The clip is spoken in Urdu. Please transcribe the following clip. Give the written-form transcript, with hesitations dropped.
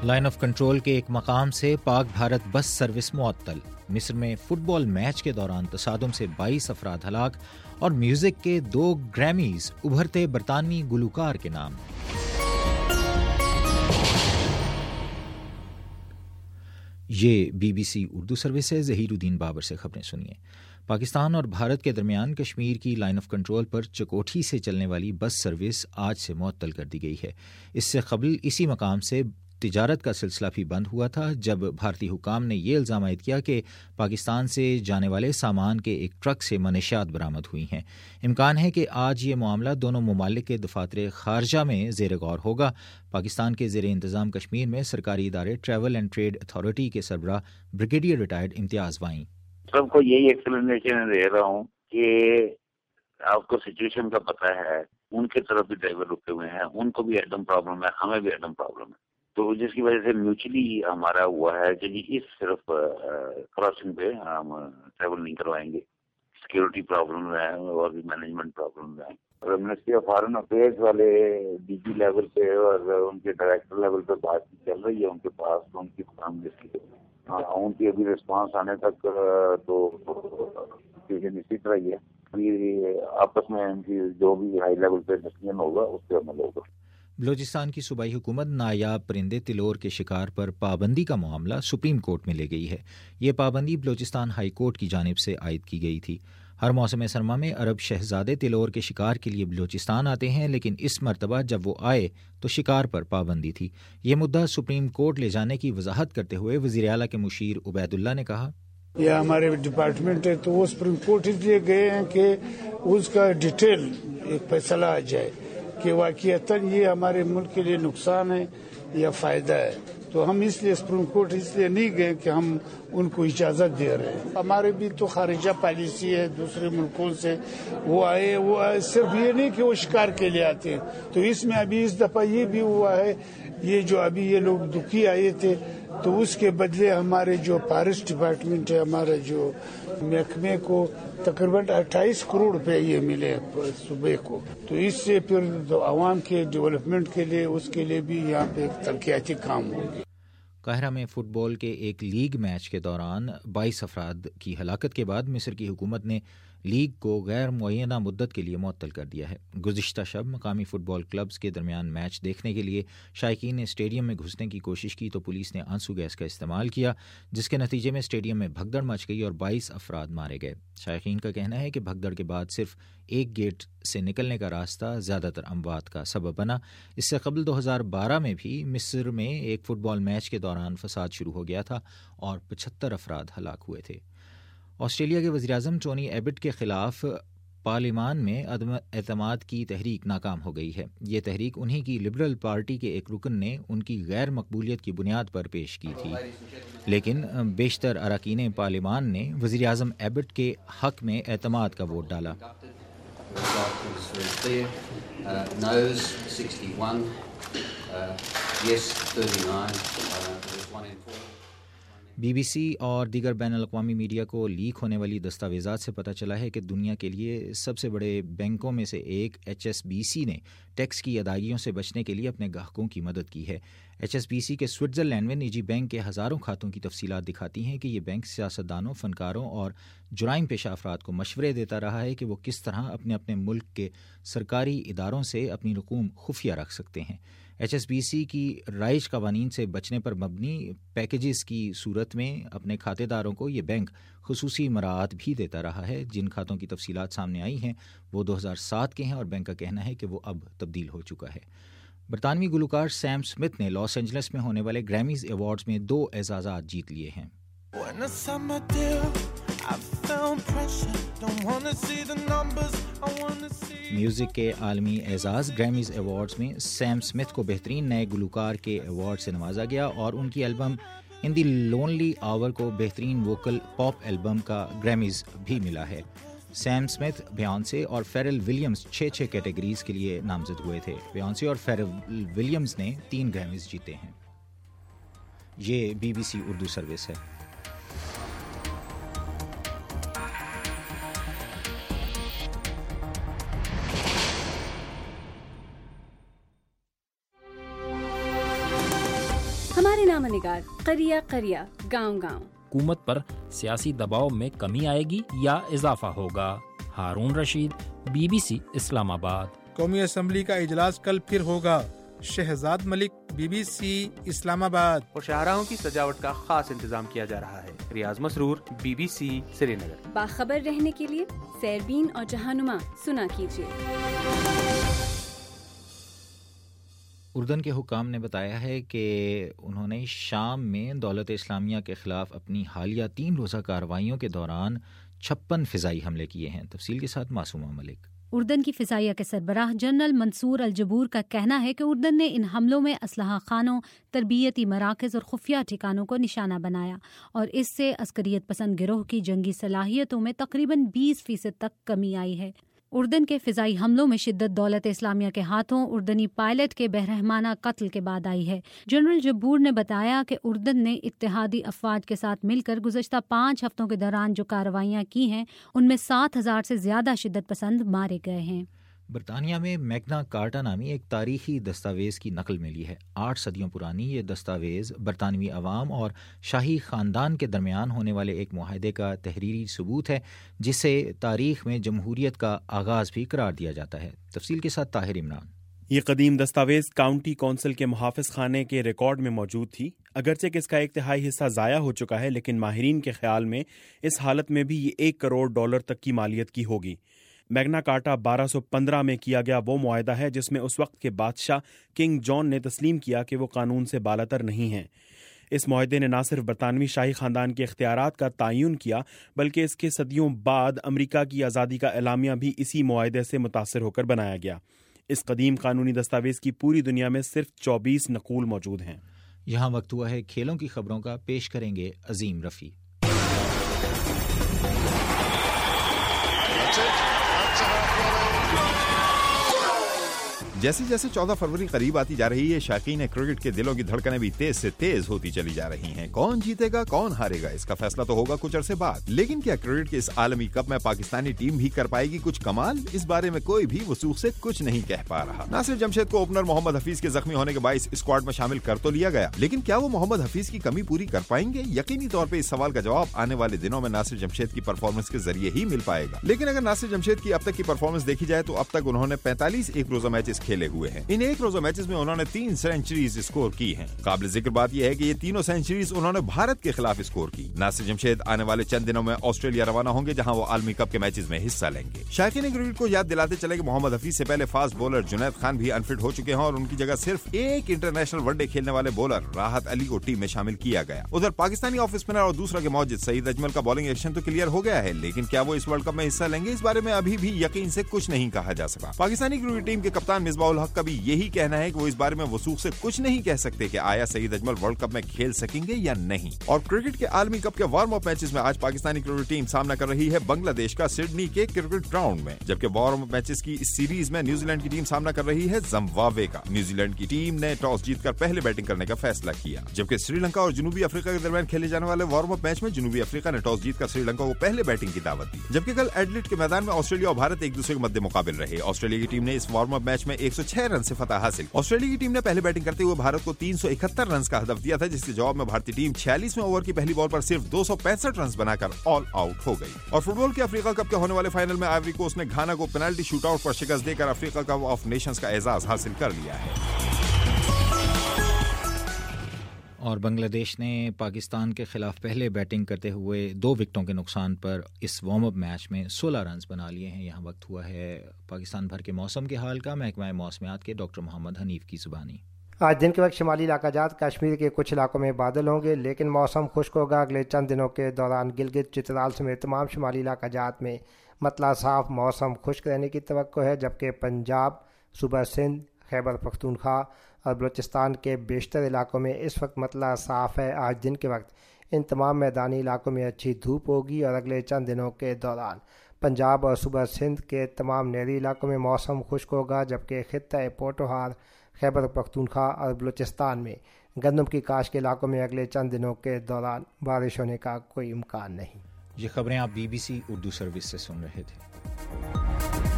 لائن آف کنٹرول کے ایک مقام سے پاک بھارت بس سروس معطل، مصر میں فٹ بال میچ کے دوران تصادم سے 22 افراد ہلاک، اور میوزک کے 2 گریمیز ابھرتے برطانوی گلوکار کے نام۔ یہ BBC اردو سروس ہے۔ ظہیر الدین بابر سے خبریں سنیے۔ پاکستان اور بھارت کے درمیان کشمیر کی لائن آف کنٹرول پر چکوٹھی سے چلنے والی بس سروس آج سے معطل کر دی گئی ہے۔ اس سے قبل اسی مقام سے تجارت کا سلسلہ بھی بند ہوا تھا، جب بھارتی حکام نے یہ الزام عائد کیا کہ پاکستان سے جانے والے سامان کے ایک ٹرک سے منشیات برآمد ہوئی ہیں۔ امکان ہے کہ آج یہ معاملہ دونوں ممالک کے دفاتر خارجہ میں زیر غور ہوگا۔ پاکستان کے زیر انتظام کشمیر میں سرکاری ادارے ٹریول اینڈ ٹریڈ اتھارٹی کے سربراہ بریگیڈیئر ریٹائرڈ امتیاز وائیں سب کو یہی ایکسپلینیشن دے رہا ہوں کہ آپ کو سچویشن کا پتہ ہے، ان کی طرف بھی ڈرائیور رکے ہوئے ہیں، ان کو بھی ایٹم پرابلم ہے، ہمیں بھی ایٹم پرابلم ہے، تو جس کی وجہ سے میوچلی ہمارا ہوا ہے کہ اس صرف کراسنگ پہ ہم ٹریول نہیں کروائیں گے۔ سیکورٹی پرابلم ہے اور بھی مینجمنٹ پرابلم ہے، اور منسٹری آف فارن افیئرز والے DG لیول پہ اور ان کے ڈائریکٹر لیول پہ بات چل رہی ہے ان کے پاس، ان کی ان کی ابھی رسپانس آنے تک تو اسی طرح ہی ہے۔ آپس میں ان کی جو بھی ہائی لیول پہ ڈسکشن ہوگا اس پہ عمل ہوگا۔ بلوچستان کی صوبائی حکومت نایاب پرندے تلور کے شکار پر پابندی کا معاملہ سپریم کورٹ میں لے گئی ہے۔ یہ پابندی بلوچستان ہائی کورٹ کی جانب سے عائد کی گئی تھی۔ ہر موسم سرما میں عرب شہزادے تلور کے شکار کے لیے بلوچستان آتے ہیں، لیکن اس مرتبہ جب وہ آئے تو شکار پر پابندی تھی۔ یہ مدعا سپریم کورٹ لے جانے کی وضاحت کرتے ہوئے وزیر اعلیٰ کے مشیر عبید اللہ نے کہا، یہ ہمارے ڈپارٹمنٹ ہے تو وہ سپریم کورٹ اس لیے گئے ہیں کہ اس کا ڈیٹیل ایک فیصلہ آ جائے کہ واقعتاً یہ ہمارے ملک کے لیے نقصان ہے یا فائدہ ہے۔ تو ہم اس لیے سپریم کورٹ اس لیے نہیں گئے کہ ہم ان کو اجازت دے رہے ہیں۔ ہمارے بھی تو خارجہ پالیسی ہے، دوسرے ملکوں سے وہ آئے صرف یہ نہیں کہ وہ شکار کے لیے آتے ہیں، تو اس میں ابھی اس دفعہ یہ بھی ہوا ہے، یہ جو ابھی یہ لوگ دکھی آئے تھے تو اس کے بدلے ہمارے جو فارسٹ ڈپارٹمنٹ ہے، ہمارے جو محکمے کو تقریباً 28 کروڑ روپے یہ ملے صوبے کو، تو اس سے پھر عوام کے ڈیولپمنٹ کے لیے اس کے لیے بھی یہاں پہ ایک ترقیاتی کام ہوگی۔ قاہرہ میں فٹ بال کے ایک لیگ میچ کے دوران 22 افراد کی ہلاکت کے بعد مصر کی حکومت نے لیگ کو غیر معینہ مدت کے لیے معطل کر دیا ہے۔ گزشتہ شب مقامی فٹ بال کلبز کے درمیان میچ دیکھنے کے لیے شائقین نے اسٹیڈیم میں گھسنے کی کوشش کی تو پولیس نے آنسو گیس کا استعمال کیا، جس کے نتیجے میں اسٹیڈیم میں بھگدڑ مچ گئی اور 22 افراد مارے گئے۔ شائقین کا کہنا ہے کہ بھگدڑ کے بعد صرف ایک گیٹ سے نکلنے کا راستہ زیادہ تر اموات کا سبب بنا۔ اس سے قبل 2012 میں بھی مصر میں ایک فٹ بال میچ کے دوران فساد شروع ہو گیا تھا اور 75 افراد ہلاک ہوئے تھے۔ آسٹریلیا کے وزیراعظم ٹونی ایبٹ کے خلاف پارلیمان میں عدم اعتماد کی تحریک ناکام ہو گئی ہے۔ یہ تحریک انہی کی لبرل پارٹی کے ایک رکن نے ان کی غیر مقبولیت کی بنیاد پر پیش کی تھی، لیکن بیشتر اراکین پارلیمان نے وزیراعظم ایبٹ کے حق میں اعتماد کا ووٹ ڈالا۔ BBC اور دیگر بین الاقوامی میڈیا کو لیک ہونے والی دستاویزات سے پتہ چلا ہے کہ دنیا کے لیے سب سے بڑے بینکوں میں سے ایک HSBC نے ٹیکس کی ادائیگیوں سے بچنے کے لیے اپنے گاہکوں کی مدد کی ہے۔ HSBC کے سوئٹزرلینڈ میں نجی بینک کے ہزاروں کھاتوں کی تفصیلات دکھاتی ہیں کہ یہ بینک سیاستدانوں، فنکاروں اور جرائم پیشہ افراد کو مشورے دیتا رہا ہے کہ وہ کس طرح اپنے ملک کے سرکاری اداروں سے اپنی رقوم خفیہ رکھ سکتے ہیں۔ HSBC کی رائج قوانین سے بچنے پر مبنی پیکیجز کی صورت میں اپنے کھاتے داروں کو یہ بینک خصوصی مراعات بھی دیتا رہا ہے۔ جن کھاتوں کی تفصیلات سامنے آئی ہیں وہ 2007 کے ہیں اور بینک کا کہنا ہے کہ وہ اب تبدیل ہو چکا ہے۔ برطانوی گلوکار سیم سمتھ نے لاس اینجلس میں ہونے والے گریمیز ایوارڈز میں 2 اعزازات جیت لیے ہیں۔ میوزک کے عالمی اعزاز گریمیز ایوارڈز میں سیم سمتھ کو بہترین نئے گلوکار کے ایوارڈ سے نوازا گیا اور ان کی البم ان دی لونلی آور کو بہترین ووکل پاپ البم کا گریمیز بھی ملا ہے۔ سیم سمتھ، بیانسے اور فیرل ولیمز 6 کیٹیگریز کے لیے نامزد ہوئے تھے۔ بیانسے اور فیرل ولیمز نے 3 گریمیز جیتے ہیں۔ یہ BBC اردو سروس ہے۔ ہمارے نامہ نگار قریہ قریہ گاؤں گاؤں. حکومت پر سیاسی دباؤ میں کمی آئے گی یا اضافہ ہوگا؟ ہارون رشید، BBC اسلام آباد. قومی اسمبلی کا اجلاس کل پھر ہوگا. شہزاد ملک، BBC اسلام آباد. اور شاہراہوں کی سجاوٹ کا خاص انتظام کیا جا رہا ہے. ریاض مسرور، BBC سری نگر. باخبر رہنے کے لیے سیربین اور جہانما سنا کیجیے. اردن کے حکام نے بتایا ہے کہ انہوں نے شام میں دولت اسلامیہ کے خلاف اپنی حالیہ 3 روزہ کارروائیوں کے دوران 56 فضائی حملے کیے ہیں. تفصیل کے ساتھ معصومہ ملک. اردن کی فضائیہ کے سربراہ جنرل منصور الجبور کا کہنا ہے کہ اردن نے ان حملوں میں اسلحہ خانوں، تربیتی مراکز اور خفیہ ٹھکانوں کو نشانہ بنایا اور اس سے عسکریت پسند گروہ کی جنگی صلاحیتوں میں تقریباً 20% تک کمی آئی ہے. اردن کے فضائی حملوں میں شدت دولت اسلامیہ کے ہاتھوں اردنی پائلٹ کے بہرحمانہ قتل کے بعد آئی ہے. جنرل جبور نے بتایا کہ اردن نے اتحادی افواج کے ساتھ مل کر گزشتہ 5 ہفتوں کے دوران جو کارروائیاں کی ہیں ان میں 7,000 سے زیادہ شدت پسند مارے گئے ہیں. برطانیہ میں میگنا کارٹا نامی ایک تاریخی دستاویز کی نقل ملی ہے. 8 صدیوں پرانی یہ دستاویز برطانوی عوام اور شاہی خاندان کے درمیان ہونے والے ایک معاہدے کا تحریری ثبوت ہے جسے تاریخ میں جمہوریت کا آغاز بھی قرار دیا جاتا ہے. تفصیل کے ساتھ طاہر عمران. یہ قدیم دستاویز کاؤنٹی کونسل کے محافظ خانے کے ریکارڈ میں موجود تھی. اگرچہ کہ اس کا 1/3 حصہ ضائع ہو چکا ہے، لیکن ماہرین کے خیال میں اس حالت میں بھی یہ $1 کروڑ تک کی مالیت کی ہوگی. میگنا کارٹا 1215 میں کیا گیا وہ معاہدہ ہے جس میں اس وقت کے بادشاہ کنگ جان نے تسلیم کیا کہ وہ قانون سے بالاتر نہیں ہیں. اس معاہدے نے نہ صرف برطانوی شاہی خاندان کے اختیارات کا تعین کیا بلکہ اس کے صدیوں بعد امریکہ کی آزادی کا اعلامیہ بھی اسی معاہدے سے متاثر ہو کر بنایا گیا. اس قدیم قانونی دستاویز کی پوری دنیا میں صرف 24 نقول موجود ہیں. یہاں وقت ہوا ہے کھیلوں کی خبروں کا. پیش کریں گے عظیم رفیع. جیسے جیسے 14 فروری قریب آتی جا رہی ہے، شائقین کرکٹ کے دلوں کی دھڑکنیں بھی تیز سے تیز ہوتی چلی جا رہی ہیں. کون جیتے گا، کون ہارے گا، اس کا فیصلہ تو ہوگا کچھ عرصے بعد. لیکن کیا کرکٹ کے اس عالمی کپ میں پاکستانی ٹیم بھی کر پائے گی کچھ کمال؟ اس بارے میں کوئی بھی وثوق سے کچھ نہیں کہہ پا رہا. ناصر جمشید کو اوپنر محمد حفیظ کے زخمی ہونے کے باعث اسکواڈ میں شامل کر تو لیا گیا، لیکن کیا وہ محمد حفیظ کی کمی پوری کر پائیں گے؟ یقینی طور پہ اس سوال کا جواب آنے والے دنوں میں ناصر جمشید کی پرفارمنس کے ذریعے ہی مل پائے گا. لیکن اگر ناصر جمشید کی اب تک کی پرفارمنس دیکھی جائے تو اب تک انہوں نے 45 ایک روزہ میچز کھیلے ہوئے ہیں. ان ایک روزہ میچز میں انہوں نے 3 سینچریز اسکور کی ہیں. قابل ذکر بات یہ ہے کہ یہ تینوں سینچریز انہوں نے بھارت کے خلاف اسکور کی. ناصر جمشید آنے والے چند دنوں میں آسٹریلیا روانہ ہوں گے جہاں وہ عالمی کپ کے میچز میں حصہ لیں گے. شائقین کرکٹ کو یاد دلاتے چلے کہ محمد حفیظ سے پہلے فاسٹ بولر جنید خان بھی انفٹ ہو چکے ہیں اور ان کی جگہ صرف ایک انٹرنیشنل ون ڈے کھیلنے والے بولر راحت علی کو ٹیم میں شامل کیا گیا. ادھر پاکستانی آف اسپنر اور دوسرا کے موجود سعید اجمل کا بالنگ ایکشن تو کلیئر ہو گیا ہے، لیکن کیا وہ اس ورلڈ کپ میں حصہ لیں گے؟ اس بارے میں ابھی بھی یقین سے کچھ نہیں کہا جا سکا. پاکستانی کرکٹ ٹیم کے کپتان مصباح الحق کا بھی یہی کہنا ہے کہ وہ اس بارے میں وثوق سے کچھ نہیں کہہ سکتے کہ آیا سعید اجمل ورلڈ کپ میں کھیل سکیں گے یا نہیں. اور کرکٹ کے عالمی کپ کے وارم اپ میچز میں آج پاکستانی کرکٹ ٹیم سامنا کر رہی ہے بنگلہ دیش کا سڈنی کے کرکٹ گراؤنڈ میں، جبکہ وارم اپ میچز کی اس سیریز میں نیوزی لینڈ کی ٹیم سامنا کر رہی ہے زمبابوے کا. نیوزی لینڈ کی ٹیم نے ٹاس جیت کر پہلے بیٹنگ کرنے کا فیصلہ کیا، جبکہ سری لنکا اور جنوبی افریقہ کے درمیان کھیلے جانے والے وارم اپ میچ میں جنوبی افریقہ نے ٹاس جیت کر سری لنکا کو پہلے بیٹنگ کی دعوت دی. جبکہ کل ایڈلیڈ کے میدان میں آسٹریلیا اور بھارت ایک دوسرے کے مد مقابل رہے. آسٹریلیا کی ٹیم نے اس وارم اپ میچ میں 106 رن سے فتح حاصل. آسٹریلیا کی ٹیم نے پہلے بیٹنگ کرتے ہوئے بھارت کو 371 رنز کا ہدف دیا تھا، جس کے جواب میں بھارتی ٹیم 46ویں اوور کی پہلی بال پر صرف 265 رنز بنا کر آل آؤٹ ہو گئی. اور فٹ بال کے افریقہ کپ کے ہونے والے فائنل میں آئیوری کوسٹ نے گھانا کو پینلٹی شوٹ آؤٹ پر شکست دے کر افریقہ کپ آف نیشنز کا اعزاز حاصل کر لیا ہے. اور بنگلہ دیش نے پاکستان کے خلاف پہلے بیٹنگ کرتے ہوئے 2 وکٹوں کے نقصان پر اس وارم اپ میچ میں 16 رنز بنا لیے ہیں. یہاں وقت ہوا ہے پاکستان بھر کے موسم کے حال کا. محکمہ موسمیات کے ڈاکٹر محمد حنیف کی زبانی. آج دن کے وقت شمالی علاقہ جات کشمیر کے کچھ علاقوں میں بادل ہوں گے، لیکن موسم خشک ہوگا. اگلے چند دنوں کے دوران گلگت چترال سمیت تمام شمالی علاقہ جات میں مطلع صاف موسم خشک رہنے کی توقع ہے، جبکہ پنجاب، صوبہ سندھ، خیبر پختونخوا اور بلوچستان کے بیشتر علاقوں میں اس وقت مطلع صاف ہے. آج دن کے وقت ان تمام میدانی علاقوں میں اچھی دھوپ ہوگی اور اگلے چند دنوں کے دوران پنجاب اور صوبہ سندھ کے تمام نہری علاقوں میں موسم خشک ہوگا، جبکہ خطہ پوٹوہار، خیبر پختونخوا اور بلوچستان میں گندم کی کاشت کے علاقوں میں اگلے چند دنوں کے دوران بارش ہونے کا کوئی امکان نہیں. یہ خبریں آپ BBC اردو سروس سے سن رہے تھے.